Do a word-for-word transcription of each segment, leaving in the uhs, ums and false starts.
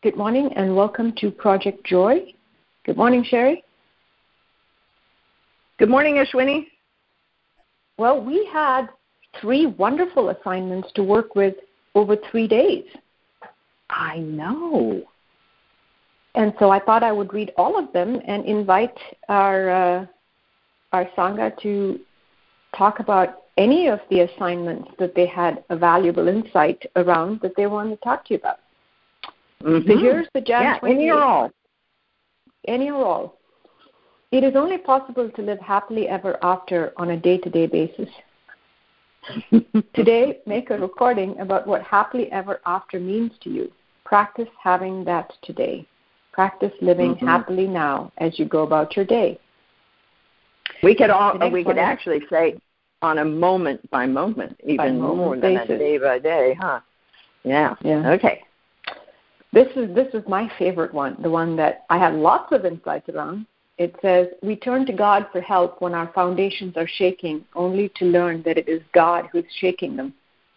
Good morning and welcome to Project Joy. Good morning, Sherry. Good morning, Ashwini. Well, we had three wonderful assignments to work with over three days. I know. And so I thought I would read all of them and invite our uh, our Sangha to talk about any of the assignments that they had a valuable insight around that they wanted to talk to you about. Mm-hmm. So here's the Jan yeah, any or all. Any or all. It is only possible to live happily ever after on a day-to-day basis. Today, make a recording about what happily ever after means to you. Practice having that today. Practice living mm-hmm. happily now as you go about your day. We could all we could actually say on a moment by moment, even by moment more than basis. a day by day, huh? Yeah. Yeah. Okay. This is this is my favorite one, the one that I have lots of insights around. It says, we turn to God for help when our foundations are shaking, only to learn that it is God who's shaking them.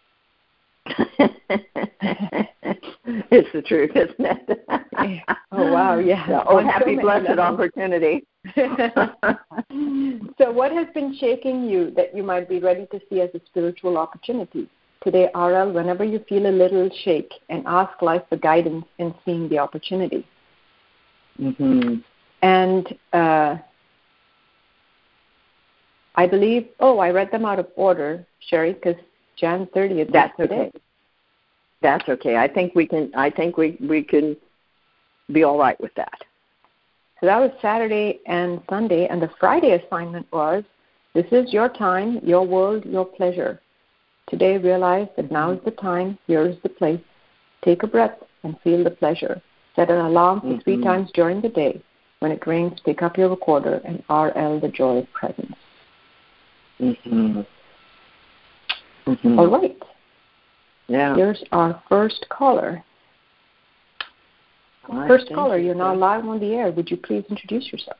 It's the truth, isn't it? Oh, wow, yeah. So, oh, happy, so blessed levels. Opportunity. So what has been shaking you that you might be ready to see as a spiritual opportunity? Today, R L, whenever you feel a little shake, and ask life for guidance in seeing the opportunity. Mm-hmm. And uh, I believe, oh, I read them out of order, Sherry, because January thirtieth is That's today. Okay. That's okay. I think we can. I think we, we can be all right with that. So that was Saturday and Sunday, and the Friday assignment was, this is your time, your world, your pleasure. Today, realize that now is the time, here is the place. Take a breath and feel the pleasure. Set an alarm for mm-hmm. three times during the day. When it rings, pick up your recorder and R L the joy of presence. Mm-hmm. Mm-hmm. All right. Yeah. Here's our first caller. Right, first caller, you, you're now live on the air. Would you please introduce yourself?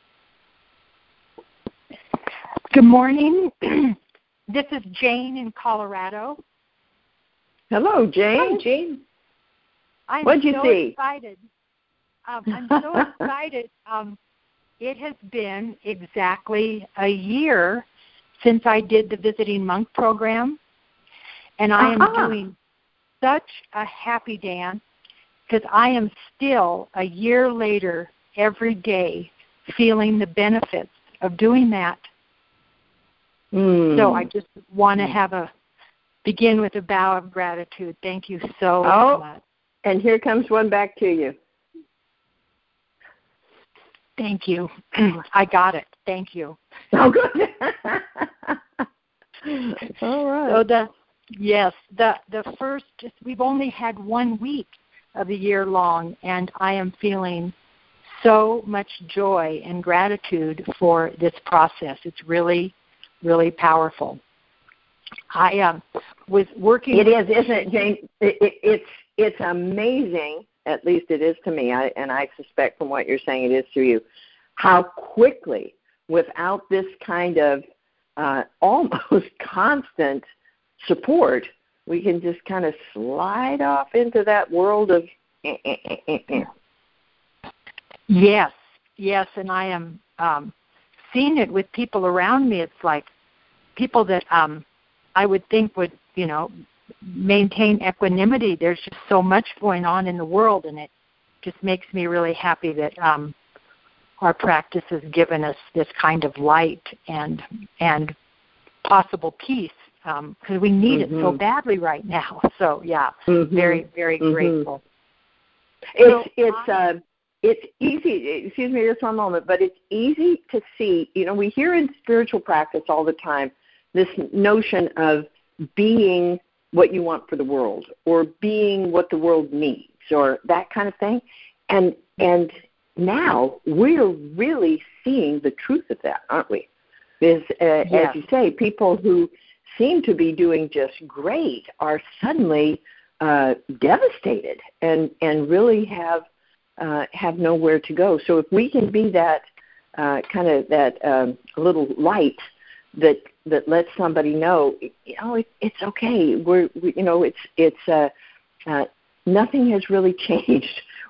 Good morning. This is Jane in Colorado. Hello, Jane. Hi, Jane. I'm What'd you so see? excited. Um, I'm so excited. Um, it has been exactly a year since I did the Visiting Monk program, and I am uh-huh. doing such a happy dance because I am still, a year later, every day, feeling the benefits of doing that. Mm. So I just want to have a begin with a bow of gratitude. Thank you so oh, much. And here comes one back to you. Thank you. I got it. Thank you. Oh, good. All right. So the yes, the the first we've only had one week of the year long, and I am feeling so much joy and gratitude for this process. It's really, really powerful. I um, was working. It is, isn't it, Jane? It, it, it's it's amazing. At least it is to me, I, and I suspect from what you're saying it is to you, how quickly, without this kind of uh, almost constant support, we can just kind of slide off into that world of eh, eh, eh, eh, eh. Yes, yes, and I am um, seeing it with people around me. It's like people that um, I would think would, you know, maintain equanimity. There's just so much going on in the world, and it just makes me really happy that um, our practice has given us this kind of light and and possible peace, because um, we need mm-hmm. it so badly right now. So yeah, mm-hmm. very very mm-hmm. grateful. It's so it's I, uh, it's easy. Excuse me, just one moment. But it's easy to see. You know, we hear in spiritual practice all the time this notion of being what you want for the world, or being what the world needs, or that kind of thing. And and now we're really seeing the truth of that, aren't we? Is uh, yes. as you say, people who seem to be doing just great are suddenly uh, devastated and and really have uh, have nowhere to go. So if we can be that uh, kind of that um, little light that that lets somebody know, you know, it, it's okay. We're, we, you know, it's it's uh, uh, nothing has really changed.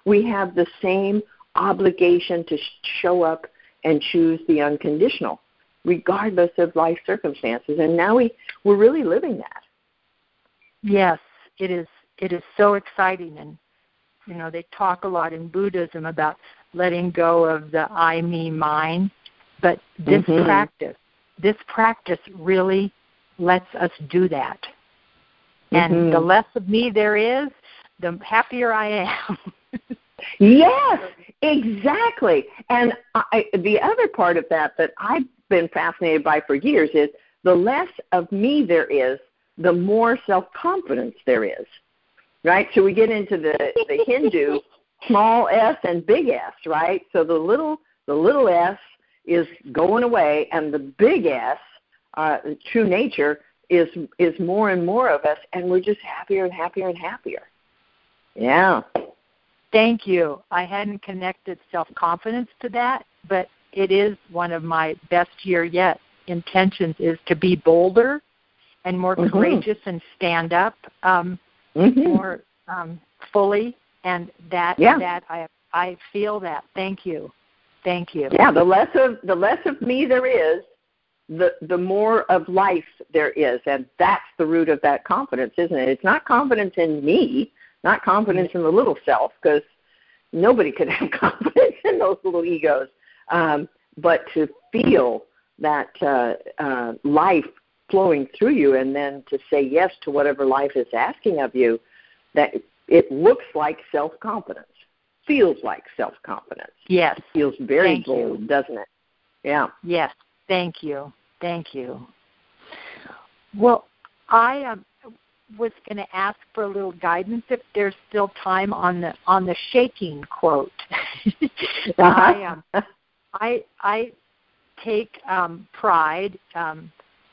we have the same obligation to show up and choose the unconditional, regardless of life circumstances. And now we, we're really living that. Yes, it is. It is so exciting. And, you know, they talk a lot in Buddhism about letting go of the I, me, mine. But this mm-hmm. practice, this practice really lets us do that. And mm-hmm. the less of me there is, the happier I am. Yes, exactly. And I, the other part of that that I've been fascinated by for years is the less of me there is, the more self-confidence there is, right? So we get into the, the Hindu small s and big S, right? So the little the little s is going away, and the big S, uh, true nature, is is more and more of us, and we're just happier and happier and happier. Yeah. Thank you. I hadn't connected self-confidence to that, but it is one of my best year yet intentions is to be bolder and more mm-hmm. courageous and stand up um, mm-hmm. more um, fully, and that yeah. that I I feel that. Thank you. Thank you. Yeah, the less of the less of me there is, the the more of life there is, and that's the root of that confidence, isn't it? It's not confidence in me, not confidence in the little self, because nobody could have confidence in those little egos, um, but to feel that uh, uh, life flowing through you, and then to say yes to whatever life is asking of you, that it looks like self-confidence, feels like self-confidence. Yes. It feels very Thank bold, you. doesn't it? Yeah. Yes. Thank you. Thank you. Well, I um, was going to ask for a little guidance if there's still time on the on the shaking quote. uh-huh. I um, I I take um, pride um,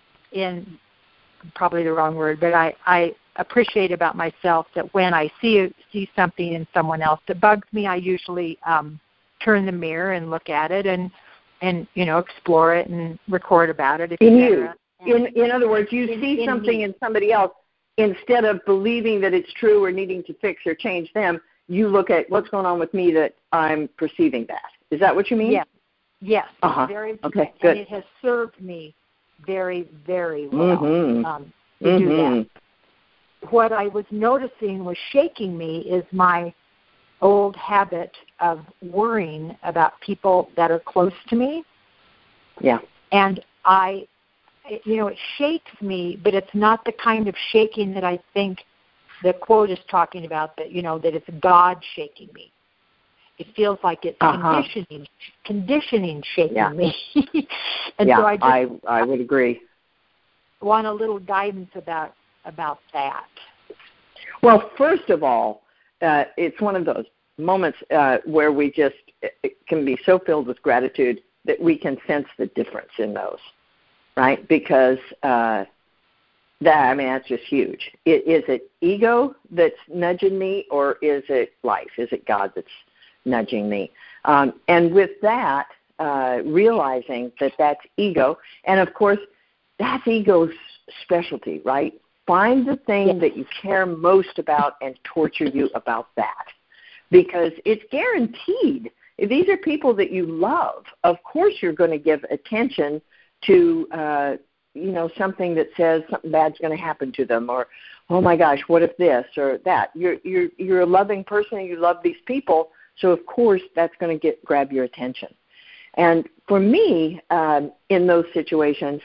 in probably the wrong word, but I, I appreciate about myself that when I see see something in someone else that bugs me, I usually um, turn the mirror and look at it and and you know explore it and record about it. In you, in in other words, you in, see in something me. in somebody else. Instead of believing that it's true or needing to fix or change them, you look at what's going on with me that I'm perceiving that. Is that what you mean? Yes. Yes. Uh-huh. Very, okay, good. And it has served me very, very well mm-hmm. um, to mm-hmm. do that. What I was noticing was shaking me is my old habit of worrying about people that are close to me. Yeah. And I... you know, it shakes me, but it's not the kind of shaking that I think the quote is talking about, that, you know, that it's God shaking me. It feels like it's uh-huh. conditioning, conditioning shaking yeah. me. and yeah, so I just I, I would agree. want a little guidance about, about that. Well, first of all, uh, it's one of those moments uh, where we just it can be so filled with gratitude that we can sense the difference in those. Right, because uh, that I mean that's just huge. It, is it ego that's nudging me, or is it life? Is it God that's nudging me? Um, and with that, uh, realizing that that's ego, and of course, that's ego's specialty, right? Find the thing yes. that you care most about and torture you about that, because it's guaranteed. If these are people that you love, of course you're going to give attention to, uh, you know, something that says something bad's going to happen to them, or, oh my gosh, what if this or that? You're you're you're a loving person and you love these people, so of course that's going to get grab your attention. And for me, um, in those situations,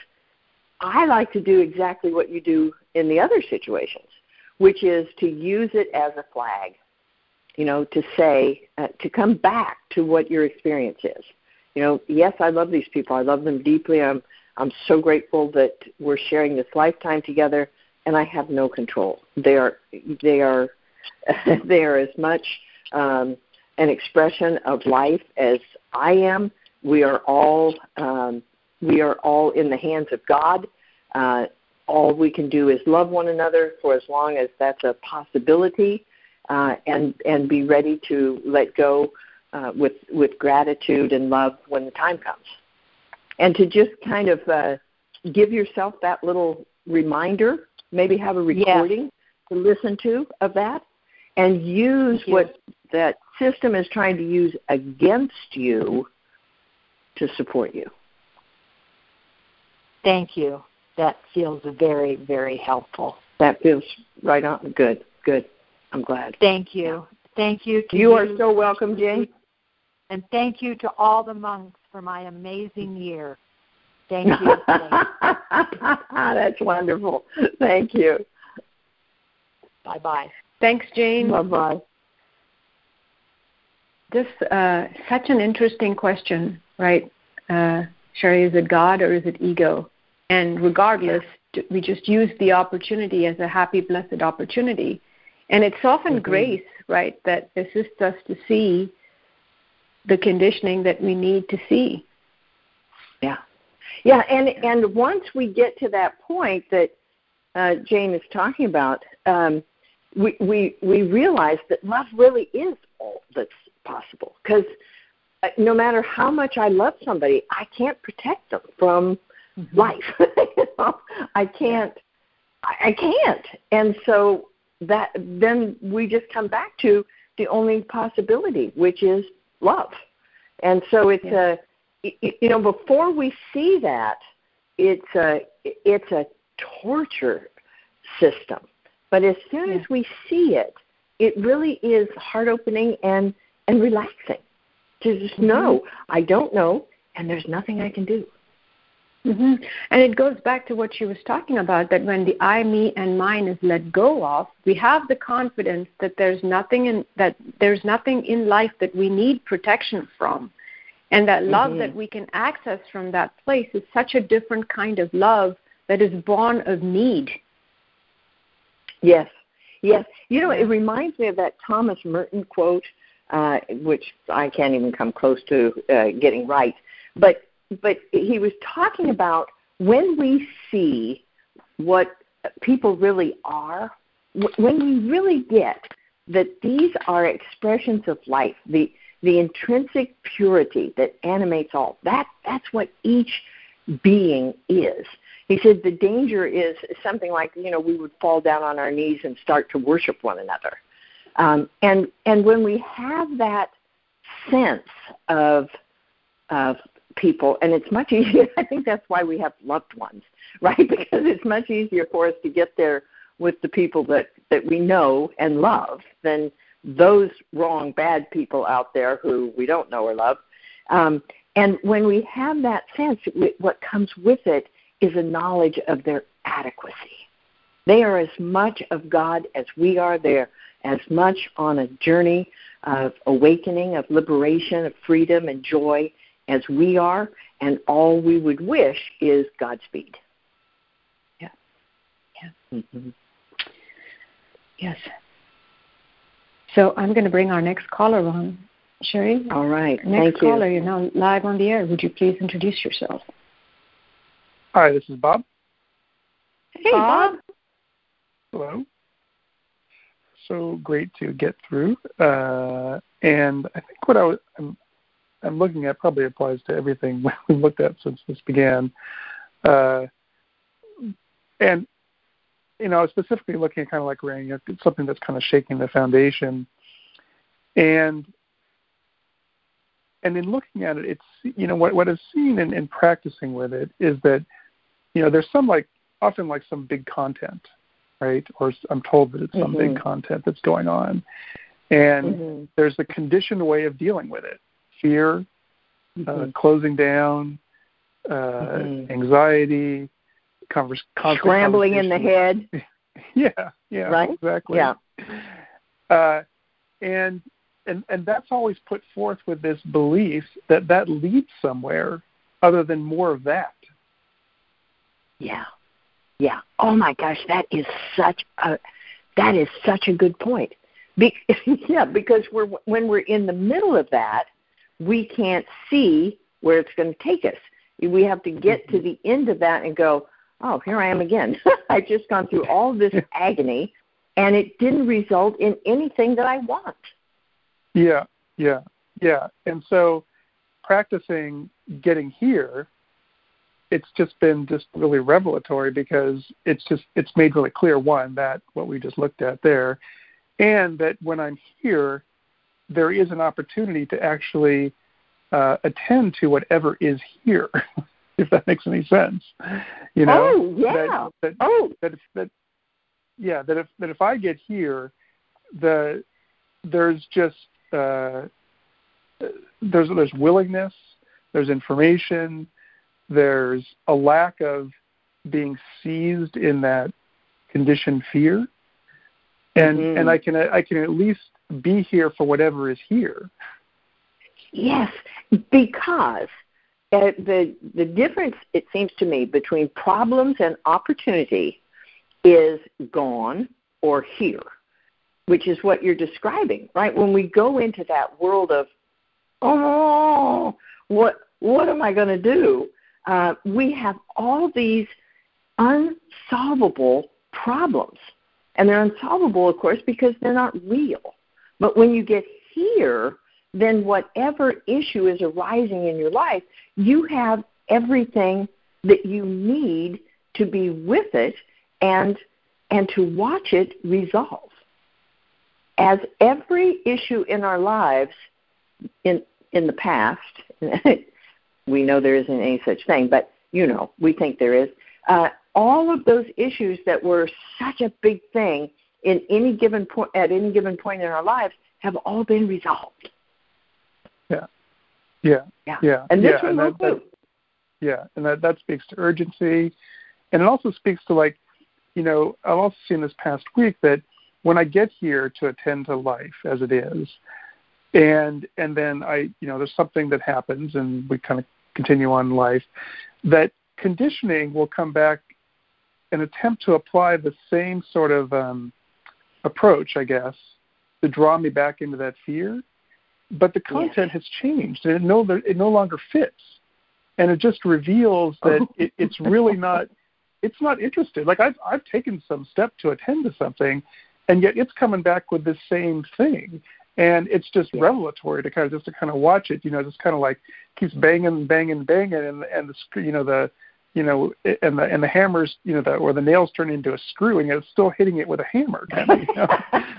I like to do exactly what you do in the other situations, which is to use it as a flag, you know, to say, uh, to come back to what your experience is. You know, yes, I love these people. I love them deeply. I'm I'm so grateful that we're sharing this lifetime together, and I have no control. They are they are they are as much um, an expression of life as I am. We are all um, we are all in the hands of God. Uh, all we can do is love one another for as long as that's a possibility, uh, and and be ready to let go. Uh, with with gratitude and love when the time comes. And to just kind of uh, give yourself that little reminder, maybe have a recording yes. to listen to of that, and use what that system is trying to use against you to support you. Thank you. That feels very, very helpful. That feels right on. Good, good. I'm glad. Thank you. Yeah. Thank you. To you, you are so welcome, Jane. And thank you to all the monks for my amazing year. Thank you. That's wonderful. Thank you. Bye-bye. Thanks, Jane. Bye-bye. Just uh, such an interesting question, right? Uh, Sherry, is it God or is it ego? And regardless, we just use the opportunity as a happy, blessed opportunity. And it's often mm-hmm. grace, right, that assists us to see the conditioning that we need to see. Yeah. Yeah, and, and once we get to that point that uh, Jane is talking about, um, we, we, we realize that love really is all that's possible. Because uh, no matter how much I love somebody, I can't protect them from mm-hmm. life. you know? I can't. I, I can't. And so that then we just come back to the only possibility, which is love. And so it's yeah. a, you know, before we see that, it's a, it's a torture system. But as soon yeah. as we see it, it really is heart-opening and, and relaxing to just mm-hmm. know, I don't know, and there's nothing I can do. Mm-hmm. And it goes back to what she was talking about, that when the I, me, and mine is let go of, we have the confidence that there's nothing in that there's nothing in life that we need protection from, and that love mm-hmm. that we can access from that place is such a different kind of love that is born of need. Yes, yes. You know, it reminds me of that Thomas Merton quote, uh, which I can't even come close to uh, getting right, but. But he was talking about when we see what people really are, when we really get that these are expressions of life, the the intrinsic purity that animates all, that that's what each being is. He said the danger is something like, you know, we would fall down on our knees and start to worship one another. Um, and and when we have that sense of of people, and it's much easier. I think that's why we have loved ones, right? Because it's much easier for us to get there with the people that, that we know and love than those wrong, bad people out there who we don't know or love. Um, and when we have that sense, what comes with it is a knowledge of their adequacy. They are as much of God as we are. They're as much on a journey of awakening, of liberation, of freedom and joy as we are, and all we would wish is Godspeed. Yeah. Yeah. Mm-hmm. Yes. So I'm going to bring our next caller on. Sherry? All right. Next Thank caller, you. You're now live on the air. Would you please introduce yourself? Hi, this is Bob. Hey, Bob. Bob. Hello. So great to get through. Uh, and I think what I was... I'm, I'm looking at probably applies to everything we've looked at since this began. Uh, and, you know, specifically looking at kind of like rain, it's something that's kind of shaking the foundation. And and in looking at it, it's, you know, what, what I've seen in, in practicing with it is that, you know, there's some like, often like some big content, right? Or I'm told that it's some mm-hmm. big content that's going on. And mm-hmm. there's a conditioned way of dealing with it. Fear, mm-hmm. uh, closing down, uh, mm-hmm. anxiety, converse, scrambling in the head. yeah, yeah, right? Exactly. Yeah. Uh, and and and that's always put forth with this belief that that leads somewhere other than more of that. Yeah, yeah. Oh my gosh, that is such a that is such a good point. Be- yeah, because we're when we're in the middle of that, we can't see where it's going to take us. We have to get to the end of that and go, oh, here I am again. I've just gone through all this agony, and it didn't result in anything that I want. Yeah, yeah, yeah. And so practicing getting here, it's just been just really revelatory because it's just it's made really clear, one, that what we just looked at there, and that when I'm here, there is an opportunity to actually uh, attend to whatever is here, if that makes any sense. You know, oh yeah, that, that, oh that, if, that yeah, that if that if I get here, the there's just uh, there's there's willingness, there's information, there's a lack of being seized in that conditioned fear, and mm-hmm. and I can I can at least be here for whatever is here. Yes, because uh, the the difference, it seems to me, between problems and opportunity is gone or here, which is what you're describing, right? When we go into that world of, oh, what what am I going to do? Uh, we have all these unsolvable problems. And they're unsolvable, of course, because they're not real. But when you get here, then whatever issue is arising in your life, you have everything that you need to be with it and and to watch it resolve. As every issue in our lives in in the past, we know there isn't any such thing, but, you know, we think there is, uh, all of those issues that were such a big thing in any given point at any given point in our lives have all been resolved. Yeah, yeah, yeah, yeah. And this yeah, one will that, that, yeah, and that, that speaks to urgency, and it also speaks to, like, you know, I've also seen this past week that when I get here to attend to life as it is, and and then I, you know, there's something that happens, and we kind of continue on in life, that conditioning will come back and attempt to apply the same sort of um, approach, I guess, to draw me back into that fear. But the content yes. has changed, and it no, it no longer fits. And it just reveals that oh. it, it's really not, it's not interested. Like, I've, I've taken some step to attend to something, and yet it's coming back with the same thing. And it's just yeah. revelatory to kind of just to kind of watch it, you know, just kind of like keeps banging, banging, banging, and and the you know the you know and the and the hammers, you know, the or the nails turn into a screw, and it's still hitting it with a hammer. Kind of, you know?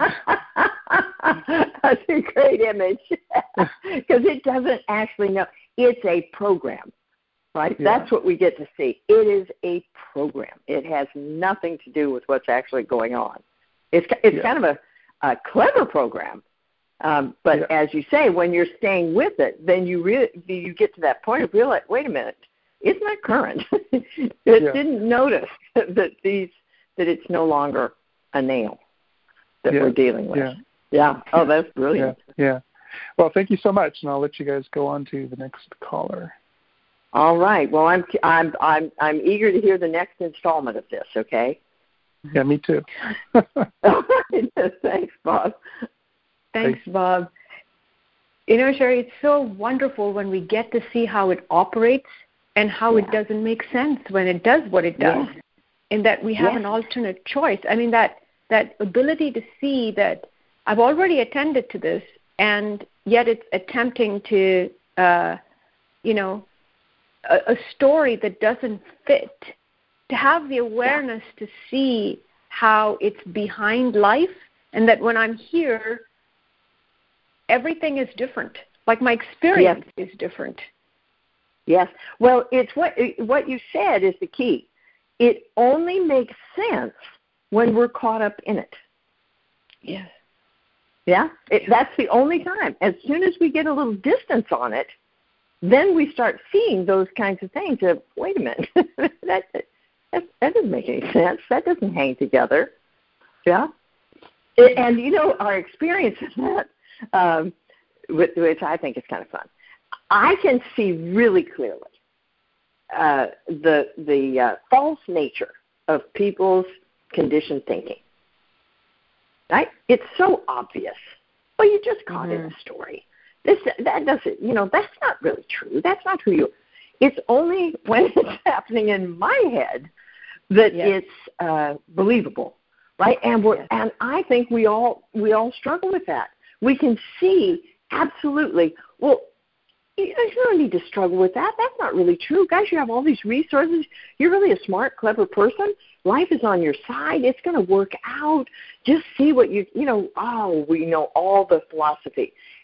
That's a great image because it doesn't actually know. It's a program, right? Yeah. That's what we get to see. It is a program. It has nothing to do with what's actually going on. It's it's yeah. kind of a, a clever program. Um, but yeah. as you say, when you're staying with it, then you re- you get to that point of realize, wait a minute, it's not current. it yeah. didn't notice that these that it's no longer a nail that yeah. we're dealing with. Yeah. yeah. Oh, that's brilliant. Yeah. yeah. Well, thank you so much, and I'll let you guys go on to the next caller. All right. Well, I'm I'm I'm I'm eager to hear the next installment of this. Okay. Yeah, me too. Thanks, Bob. Thanks, Bob. You know, Sherry, it's so wonderful when we get to see how it operates and how yeah. it doesn't make sense when it does what it does, yeah. in that we have yeah. an alternate choice. I mean, that that ability to see that I've already attended to this, and yet it's attempting to, uh, you know, a, a story that doesn't fit, to have the awareness yeah. to see how it's behind life, and that when I'm here, everything is different. Like my experience yes. is different. Yes. Well, it's what what you said is the key. It only makes sense when we're caught up in it. Yes. Yeah? It, that's the only time. As soon as we get a little distance on it, then we start seeing those kinds of things of, wait a minute, that, that, that doesn't make any sense. That doesn't hang together. Yeah? And, you know, our experience is that, Um, which I think is kind of fun. I can see really clearly uh, the the uh, false nature of people's conditioned thinking. Right? It's so obvious. Well, you just caught mm-hmm. in a story. This that doesn't, you know, that's not really true. That's not who you. It's only when it's happening in my head that yes. it's uh, believable, right? And we're yes. and I think we all we all struggle with that. We can see absolutely, well, you don't need to struggle with that. That's not really true. Guys, you have all these resources. You're really a smart, clever person. Life is on your side. It's going to work out. Just see what you, you know, oh, we know all the philosophy.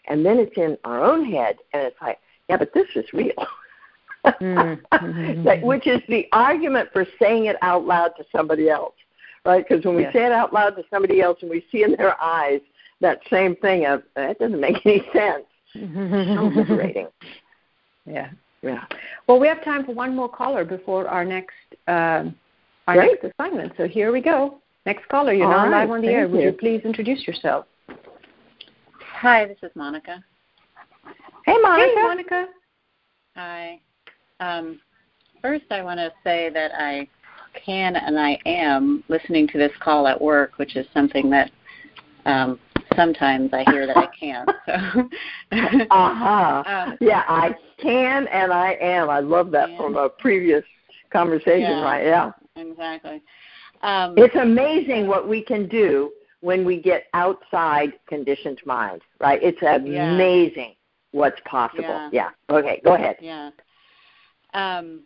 and then it's in our own head, and it's like, yeah, but this is real. Mm-hmm. That, which is the argument for saying it out loud to somebody else, right? Because when we yes. say it out loud to somebody else and we see in their eyes that same thing of, that doesn't make any sense. So liberating. Yeah. Yeah. Well, we have time for one more caller before our next uh, our Great. next assignment. So here we go. Next caller, you're All now right. live on the Thank air. you. Would you please introduce yourself? Hi, this is Monica. Hey, Monica. Hey, Monica. Hi. Um, first, I want to say that I can and I am listening to this call at work, which is something that um, sometimes I hear that I can't. So. uh-huh. um, yeah, I can and I am. I love that and, from a previous conversation, yeah, right? Yeah. Exactly. Um, it's amazing what we can do when we get outside conditioned mind, right? It's amazing yeah. what's possible. Yeah. yeah. Okay, go ahead. Yeah. Um,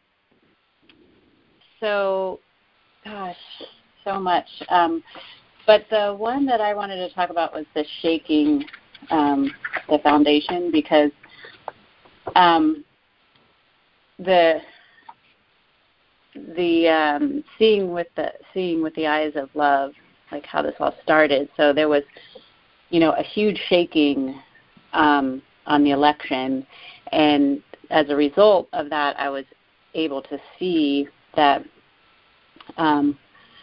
so, gosh, so much. Um, but the one that I wanted to talk about was the shaking um, the foundation, because um, the the um, seeing with the seeing with the eyes of love, like how this all started. So there was, you know, a huge shaking um, on the election, and as a result of that, I was able to see that. Um,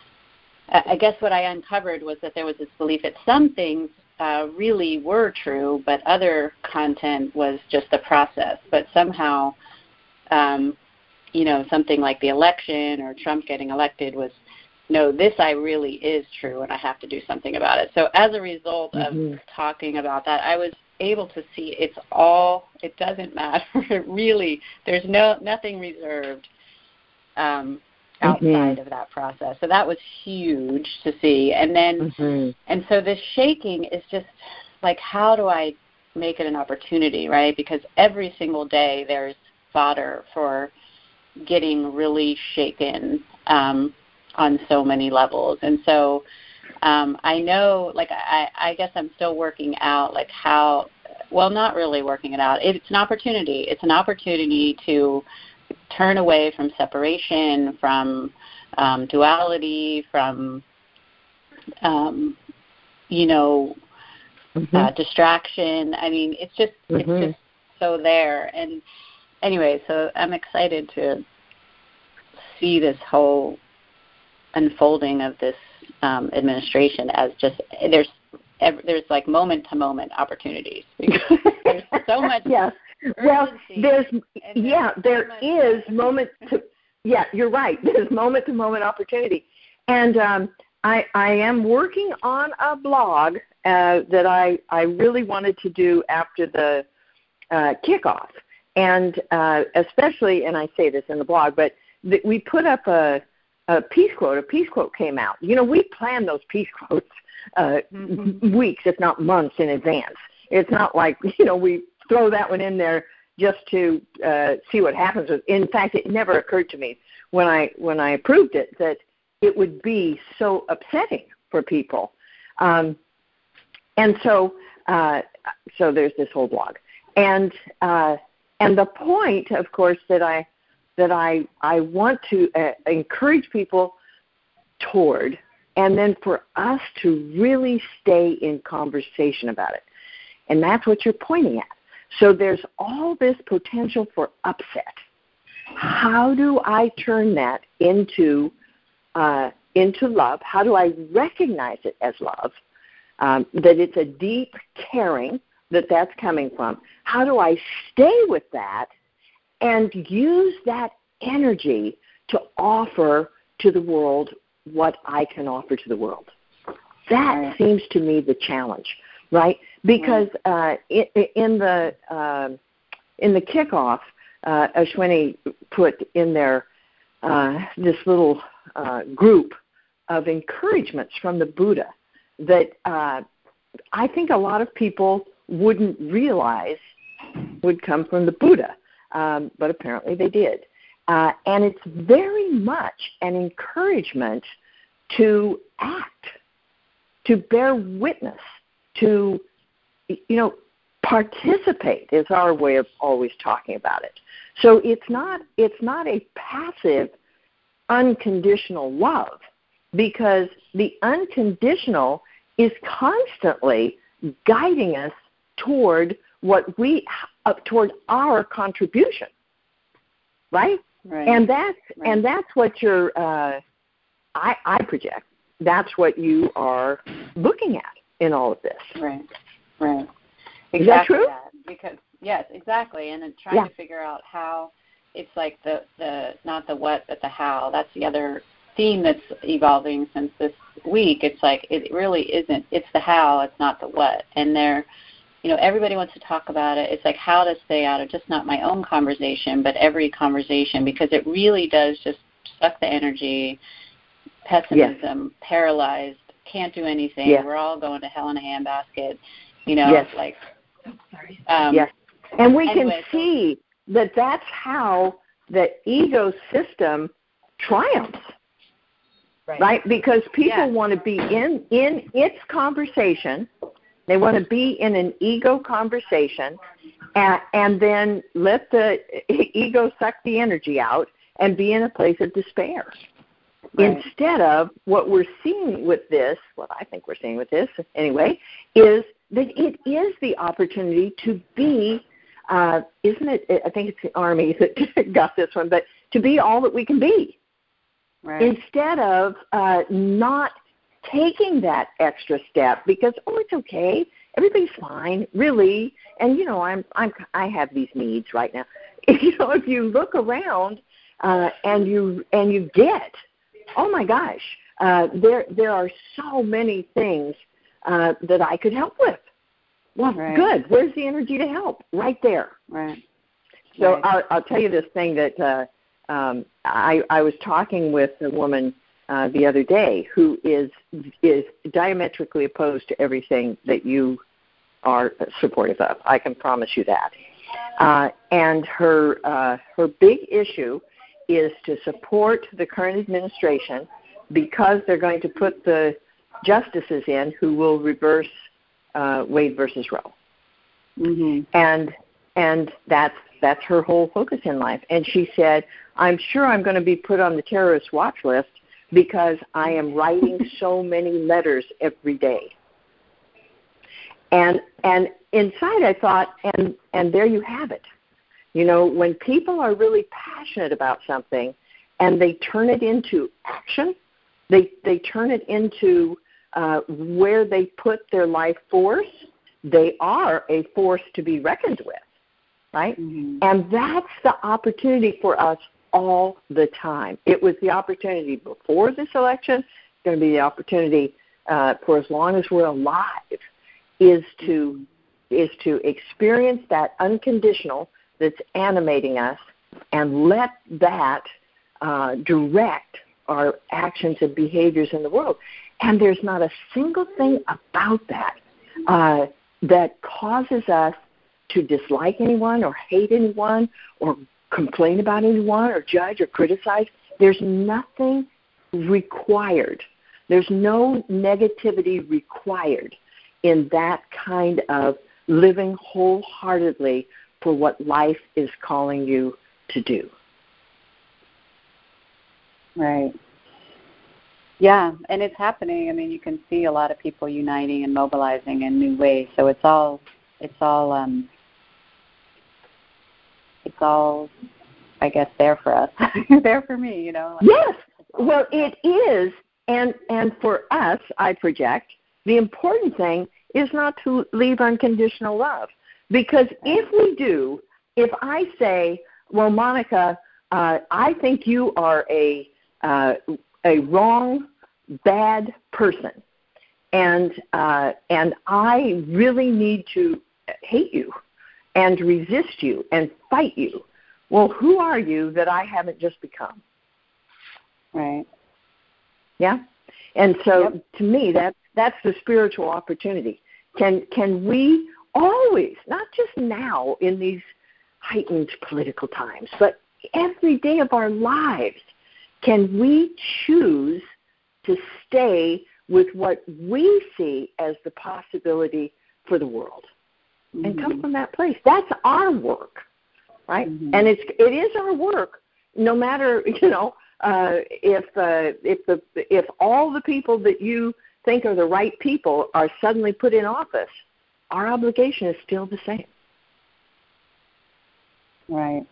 I guess what I uncovered was that there was this belief that some things uh, really were true, but other content was just the process. But somehow, um, you know, something like the election or Trump getting elected was, no, this I really is true, and I have to do something about it. So as a result mm-hmm. of talking about that, I was able to see it's all, it doesn't matter. It really, there's no nothing reserved um, outside mm-hmm. of that process. So that was huge to see. And then, mm-hmm. and so this shaking is just like, how do I make it an opportunity, right? Because every single day there's fodder for getting really shaken um, on so many levels. And so um, I know, like, I, I guess I'm still working out, like, how, well, not really working it out. It's an opportunity. It's an opportunity to turn away from separation, from um, duality, from, um, you know, mm-hmm. uh, distraction. I mean, it's just, mm-hmm. it's just so there. And anyway, so I'm excited to see this whole unfolding of this um, administration as just, there's there's like moment-to-moment opportunities, because there's so much yes. Well, there's, yeah, there is moment to, yeah, you're right. There's moment-to-moment opportunity. And um, I, I am working on a blog uh, that I, I really wanted to do after the uh, kickoff. And uh, especially, and I say this in the blog, but th- we put up a, a peace quote. A peace quote came out. You know, we plan those peace quotes uh, mm-hmm. weeks, if not months in advance. It's not like, you know, we throw that one in there just to uh, see what happens. In fact, it never occurred to me when I when I approved it that it would be so upsetting for people. Um, and so, uh, so there's this whole blog. And uh, and the point, of course, that I that I I want to uh, encourage people toward, and then for us to really stay in conversation about it. And that's what you're pointing at. So there's all this potential for upset. How do I turn that into uh, into love? How do I recognize it as love? Um, that it's a deep caring that that's coming from. How do I stay with that and use that energy to offer to the world what I can offer to the world? That right. seems to me the challenge, right? Because uh, in, in the uh, in the kickoff, uh, Ashwini put in there uh, this little uh, group of encouragements from the Buddha that uh, I think a lot of people wouldn't realize would come from the Buddha, um, but apparently they did. Uh, and it's very much an encouragement to act, to bear witness, to, you know, participate is our way of always talking about it. So it's not it's not a passive, unconditional love, because the unconditional is constantly guiding us toward what we up toward our contribution, right? Right. And that's right. and that's what you're. Uh, I, I project. That's what you are looking at in all of this. Right. Right. Is Exactly that true? That. Because yes, exactly. And then trying Yeah. to figure out how it's like the the not the what but the how. That's the other theme that's evolving since this week. It's like it really isn't. It's the how. It's not the what. And they're. You know, everybody wants to talk about it. It's like how to stay out of just not my own conversation, but every conversation, because it really does just suck the energy, pessimism, yes. paralyzed, can't do anything. Yes. We're all going to hell in a handbasket. You know, yes. like. Sorry. Um, yes. And we anyway, can see so, that that's how the ego system triumphs, right? right? Because people yes. want to be in, in its conversation. They want to be in an ego conversation and, and then let the ego suck the energy out and be in a place of despair. Right. Instead of what we're seeing with this, what I think we're seeing with this anyway, is that it is the opportunity to be, uh, isn't it, I think it's the Army that got this one, but to be all that we can be. Right. Instead of uh, not taking that extra step because, oh, it's okay, everybody's fine, really, and you know, I'm I'm I have these needs right now. If you know, if you look around uh, and you and you get, oh my gosh, uh, there there are so many things uh, that I could help with. Well, right. good. Where's the energy to help? Right there. Right. So right. I'll, I'll tell you this thing that uh, um, I I was talking with a woman. Uh, the other day, who is is diametrically opposed to everything that you are supportive of. I can promise you that. Uh, and her uh, her big issue is to support the current administration because they're going to put the justices in who will reverse uh, Wade versus Roe. Mm-hmm. And and that's that's her whole focus in life. And she said, "I'm sure I'm going to be put on the terrorist watch list." Because I am writing so many letters every day. And and inside I thought, and, and there you have it. You know, when people are really passionate about something and they turn it into action, they, they turn it into uh, where they put their life force, they are a force to be reckoned with, right? Mm-hmm. And that's the opportunity for us all the time. It was the opportunity before this election. It's going to be the opportunity uh, for as long as we're alive, is to is to experience that unconditional that's animating us and let that uh, direct our actions and behaviors in the world. And there's not a single thing about that uh, that causes us to dislike anyone or hate anyone or complain about anyone or judge or criticize. There's nothing required. There's no negativity required in that kind of living wholeheartedly for what life is calling you to do. Right. Yeah, and it's happening. I mean, you can see a lot of people uniting and mobilizing in new ways. So it's all, it's all, um, it's all, I guess, there for us. There for me, you know. Like, yes. Well, it is, and and for us, I project, the important thing is not to leave unconditional love. Because if we do, if I say, well, Monica, uh, I think you are a uh, a wrong, bad person, and uh, and I really need to hate you and resist you and fight you. Well, who are you that I haven't just become? Right. Yeah? And so yep. to me, that, that's the spiritual opportunity. Can can we always, not just now in these heightened political times, but every day of our lives, can we choose to stay with what we see as the possibility for the world? mm-hmm. and come from that place. That's our work, right? Mm-hmm. And it's it is our work, no matter you know uh, if uh, if the if all the people that you think are the right people are suddenly put in office, our obligation is still the same. Right.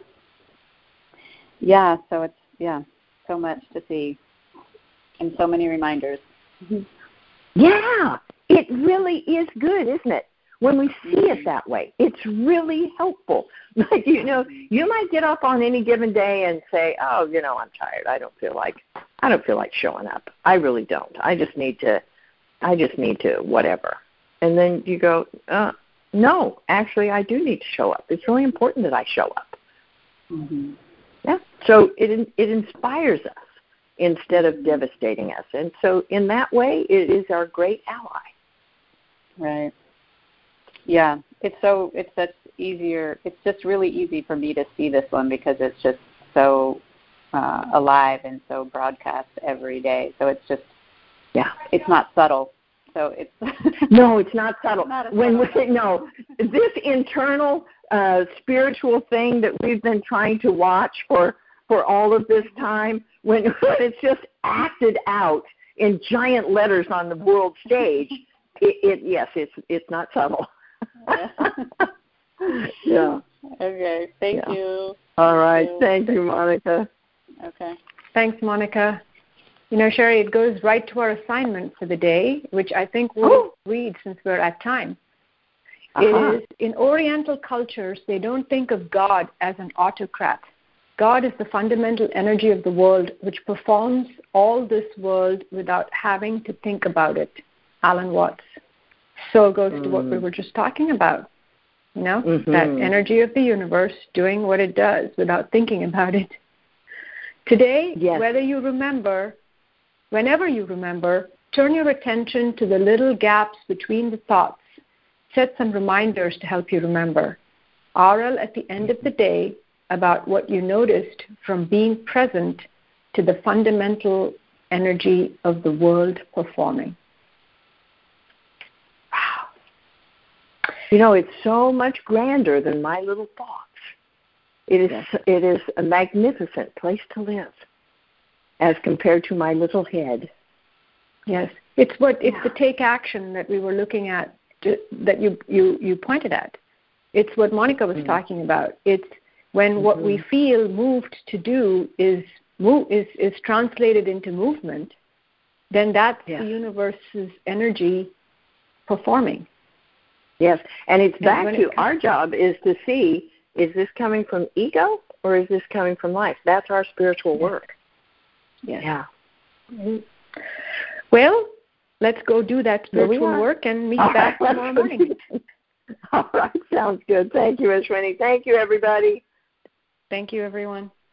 Yeah. So it's yeah, so much to see, and so many reminders. Mm-hmm. Yeah, it really is good, isn't it? When we see it that way, it's really helpful. Like, you know, you might get up on any given day and say, "Oh, you know, I'm tired. I don't feel like I don't feel like showing up. I really don't. I just need to, I just need to whatever." And then you go, uh, "No, actually, I do need to show up. It's really important that I show up." Mm-hmm. Yeah. So it it inspires us instead of devastating us. And so in that way, it is our great ally. Right. Yeah. It's so, it's such easier, it's just really easy for me to see this one because it's just so uh, alive and so broadcast every day. So it's just, yeah, it's not subtle. So it's no, it's not subtle. Not when subtle. we, no, this internal uh, spiritual thing that we've been trying to watch for for all of this time, when, when it's just acted out in giant letters on the world stage, it, it yes, it's it's not subtle. Yeah. Yeah. Okay. Thank yeah. you. All right. Thank you. Thank you, Monica. Okay. Thanks, Monica. You know, Sherry, it goes right to our assignment for the day, which I think we'll oh. read since we're at time. Uh-huh. It is, in Oriental cultures, they don't think of God as an autocrat. God is the fundamental energy of the world, which performs all this world without having to think about it. Alan Watts. So it goes mm. to what we were just talking about. You know, mm-hmm. that energy of the universe doing what it does without thinking about it. Today, yes. whether you remember, whenever you remember, turn your attention to the little gaps between the thoughts. Set some reminders to help you remember. Oral at the end of the day about what you noticed from being present to the fundamental energy of the world performing. Wow. You know, it's so much grander than my little thoughts. It is, yes. it is a magnificent place to live as compared to my little head. Yes. It's what it's yeah. the take action that we were looking at, that you, you, you pointed at. It's what Monica was mm-hmm. talking about. It's when mm-hmm. what we feel moved to do is move, is, is translated into movement, then that's yeah. the universe's energy performing. Yes, and it's and back to it our job is to see, is this coming from ego or is this coming from life? That's our spiritual work. Yes. Yeah. Mm-hmm. Well, let's go do that spiritual work and meet All back right, tomorrow morning. All right, sounds good. Thank you, Ashwini. Thank you, everybody. Thank you, everyone.